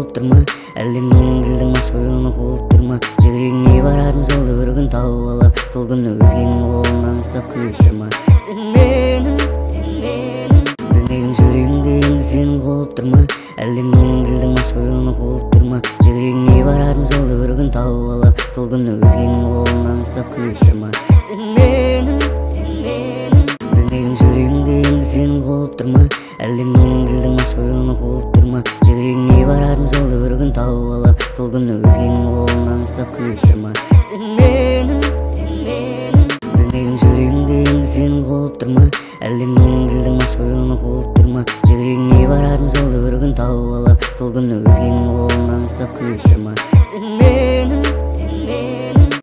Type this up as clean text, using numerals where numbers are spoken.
кууп турма, әлде менин килдим аш боюну кууп турма. Жүрөгүңө баратын жолду бір күн тауып алам, сол күнү өзгенин колунан ыстап күйүп турма. Сен менин білмедім жүрегіңде енді сен кууп турма, әлде менин килдим аш боюну кууп турма. Жүрөгүңө баратын жолду бір күн тауып алам, сол күнү өзгенин колунан ыстап күйүп турма. Сен менин білмедім жүрегіңде енді сен кууп турма, әлде менин килдим аш боюну кууп турма. Жүрөгүңө баратын жолду бір күн тауып алам, сол күнү өзгенин колунан ыстап күйүп турма. Сен менин білмедім жүрегіңде енді сен кууп турма, әлде менин килдим аш боюну кууп турма. Жүрөгүңө баратын жолду бір күн тауып алам, сол күнү өзгенин колунан ыстап күйүп турма.